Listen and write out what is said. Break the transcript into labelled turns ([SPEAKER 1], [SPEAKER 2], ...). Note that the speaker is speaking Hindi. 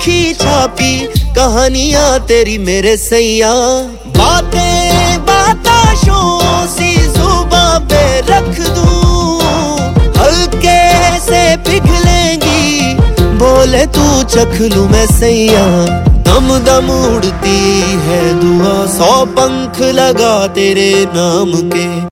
[SPEAKER 1] लिखी छापी कहानियां तेरी मेरे सैया। बातें बताशों सी जुबां पे रख दूं, हल्के से पिघलेंगी बोले तू चख लूं मैं सैया। दम दम उड़ती है दुआ, 100 पंख लगा तेरे नाम के।